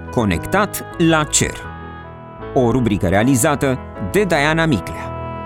Conectat la cer. O rubrică realizată de Diana Miclea.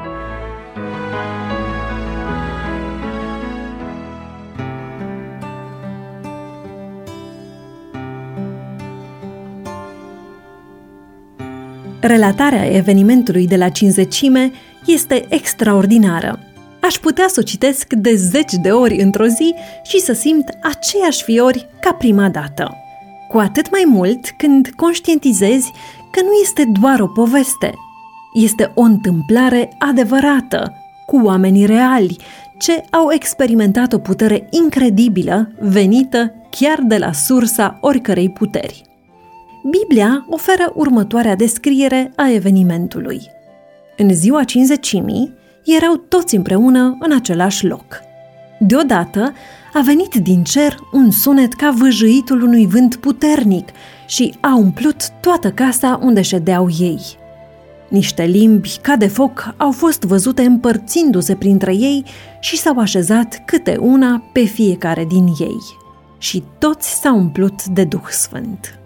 Relatarea evenimentului de la Cincizecime este extraordinară. Aș putea să o citesc de 10 de ori într-o zi și să simt aceiași fiori ca prima dată. Cu atât mai mult când conștientizezi că nu este doar o poveste. Este o întâmplare adevărată, cu oameni reali, ce au experimentat o putere incredibilă venită chiar de la sursa oricărei puteri. Biblia oferă următoarea descriere a evenimentului. În ziua Cincizecimii erau toți împreună în același loc. Deodată a venit din cer un sunet ca vâjâitul unui vânt puternic și a umplut toată casa unde ședeau ei. Niște limbi ca de foc au fost văzute împărțindu-se printre ei și s-au așezat câte una pe fiecare din ei. Și toți s-au umplut de Duh Sfânt.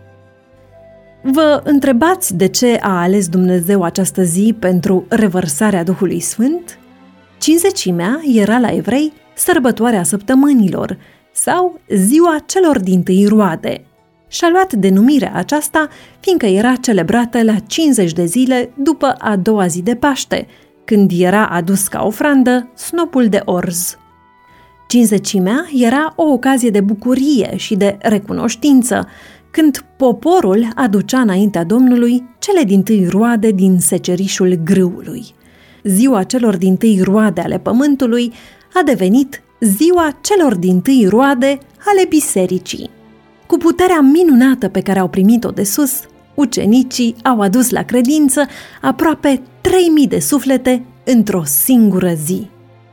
Vă întrebați de ce a ales Dumnezeu această zi pentru revărsarea Duhului Sfânt? Cincizecimea era la evrei sărbătoarea săptămânilor sau ziua celor dintâi roade. Și-a luat denumirea aceasta fiindcă era celebrată la 50 de zile după a doua zi de Paște, când era adus ca ofrandă snopul de orz. Cincizecimea era o ocazie de bucurie și de recunoștință, când poporul aducea înaintea Domnului cele dintâi roade din secerișul grâului. Ziua celor dintâi roade ale pământului a devenit ziua celor dintâi roade ale bisericii. Cu puterea minunată pe care au primit-o de sus, ucenicii au adus la credință aproape 3000 de suflete într-o singură zi.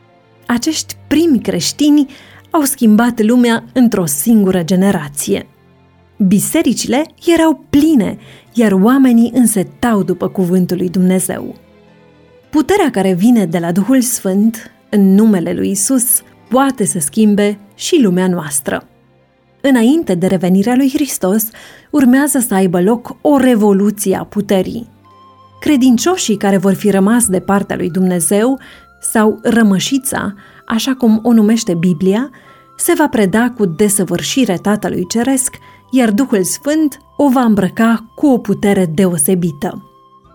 Acești primi creștini au schimbat lumea într-o singură generație. Bisericile erau pline, iar oamenii însetau după cuvântul lui Dumnezeu. Puterea care vine de la Duhul Sfânt, în numele lui Isus, poate să schimbe și lumea noastră. Înainte de revenirea lui Hristos, urmează să aibă loc o revoluție a puterii. Credincioșii care vor fi rămas de partea lui Dumnezeu, sau rămășița, așa cum o numește Biblia, se va preda cu desăvârșire Tatălui Ceresc, iar Duhul Sfânt o va îmbrăca cu o putere deosebită.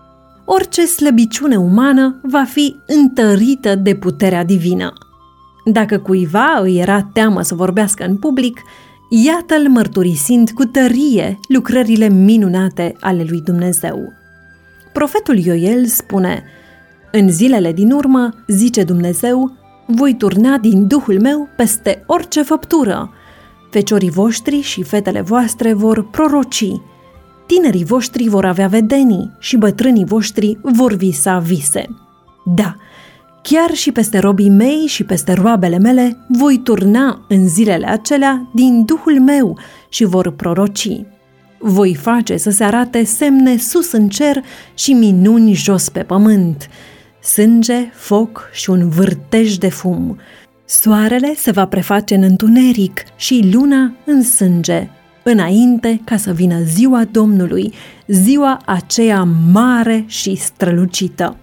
Orice slăbiciune umană va fi întărită de puterea divină. Dacă cuiva îi era teamă să vorbească în public, iată-l mărturisind cu tărie lucrările minunate ale lui Dumnezeu. Profetul Ioel spune: „În zilele din urmă, zice Dumnezeu, voi turna din Duhul meu peste orice făptură. Feciorii voștri și fetele voastre vor proroci, tinerii voștri vor avea vedenii și bătrânii voștri vor visa vise. Da, chiar și peste robii mei și peste roabele mele voi turna în zilele acelea din Duhul meu și vor proroci. Voi face să se arate semne sus în cer și minuni jos pe pământ, sânge, foc și un vârtej de fum. Soarele se va preface în întuneric și luna în sânge, înainte ca să vină ziua Domnului, ziua aceea mare și strălucită.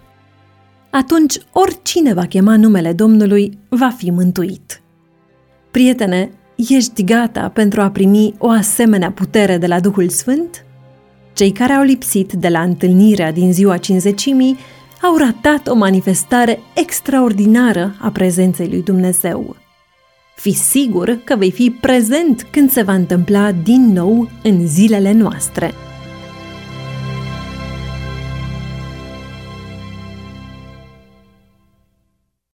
Atunci oricine va chema numele Domnului va fi mântuit.” Prietene, ești gata pentru a primi o asemenea putere de la Duhul Sfânt? Cei care au lipsit de la întâlnirea din ziua Cincizecimii au ratat o manifestare extraordinară a prezenței lui Dumnezeu. Fii sigur că vei fi prezent când se va întâmpla din nou în zilele noastre.